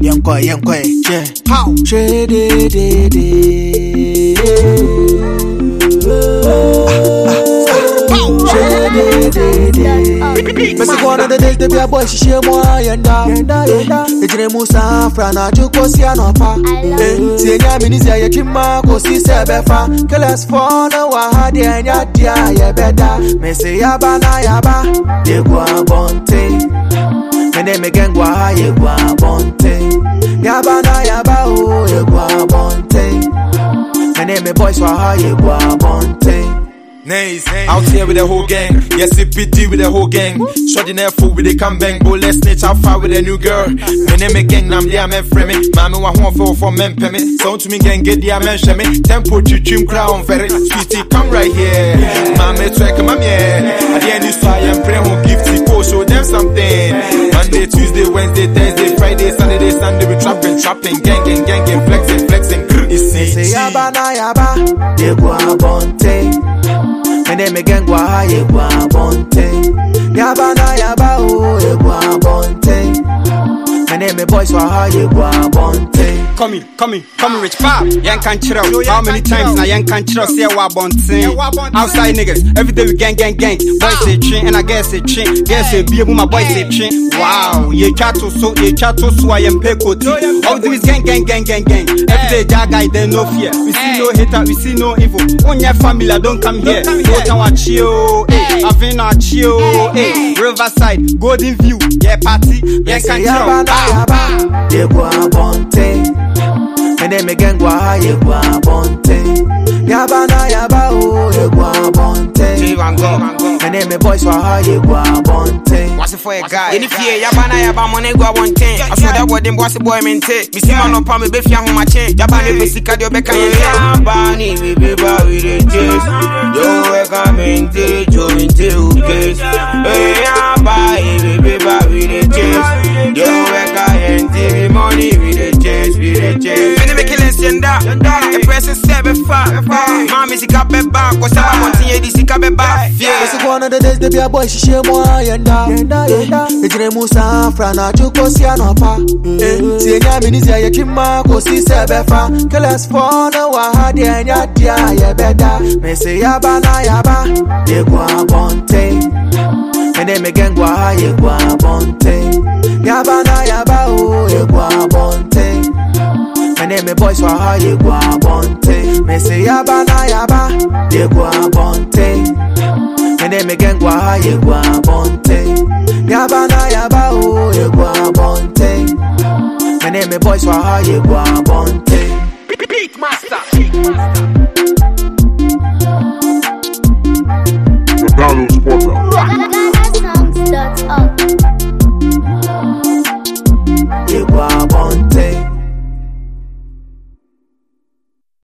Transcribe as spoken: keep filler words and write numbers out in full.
Young boy, young boy, yeah. How? Che de de de. Che de de de. Messy one of the days they be a boy, she share more yenda. Yenda yenda. Ejire musa frana juko si anopa. Si enya minizia ye chima ko si sebefa. Keles for no wa hadi enya dia ye beda. Messy yaba na yaba. Ye gwa bonte. Mene me gengwa ye gwa bonte. Yaba na yaba oh ye gwa bonte. Mene me boys wa ye gwa bonte. Nice, out here with the whole gang. Yes, C P D with the whole gang. Shorty never fool with the come bang. But let's snitch out far with a new girl. My name is gang, I'm there, I'm friend me. Mommy want one for for men pay me. Sound to me gang, get the mention me. Tempo to trim crown ferry. Sweetie, come right here. Mommy track, mommy, yeah. At the end, you saw I am praying who give people, show them something. Monday, Tuesday, Wednesday, Thursday, Friday, Saturday, Sunday, we trapping, trapping, gang, gang, gang, gang, flexing, flexing. It's say yaba na yaba, ye gwa bonte. Mene me gengwa ye gwa bonte. Yaba na yaba oh ye gwa bonte. Mene me boys wa ye gwa bonte. Come in, come in, come in, rich pop. Yan can chill. How many times now yan can chill? Say wa bonte. Outside niggas, every day we gang, gang, gang. Boys say chin, and I guess say chin. Guess say be my boys say chin. Wow, ye chato so, ye chato so I am pekoti. All these gang, gang, gang, gang, gang. Every day jaga, there no fear. We see no hater, we see no evil. On your family, don't come here. Go to our chill, eh? Avena chill, eh? Riverside, Golden View, yeah party, yeah can yaba na yaba, ye gwa bonte. Mene me gengwa ye gwa bonte. Yaba na yaba oh ye gwa bonte. Mene me boys wa ye gwa bonte. What's it for a guy? In the fear, yaba na yaba money gwa bonte. I saw that boy them bossy boy mente. Me see man no pa me be fia homa chen. Yaba ne be sika de obeka yen. Yaba ni we be ba we dey chase. Yo we come mente, jo mente ukes. Hey yaba we be ba we dey chase. Yo we come ente, money we dey chase, we dey chase. Me me killing senda. The press is seven five. Mama sika be back, cause I want to the sika be back. Yeah. Messy one of the days they be a boy, she share more yenda. Yenda yenda. Ejire musa frana juko si anopa. Si enya minizia ye chima ko si sebefa. Keles for no wa hadi enya dia ye beda. Messy yaba na yaba, ye gwa bonte. Mene me gengwa ye gwa bonte. Yaba na yaba oh ye gwa bonte. Mene me boys wa ye gwa bonte. Me say yaba na yaba, ye gwa bonte. Mene me gengwa ye gwa bonte. Yaba na yaba oh ye gwa bonte. Mene me boys wa ye gwa bonte. Beat master.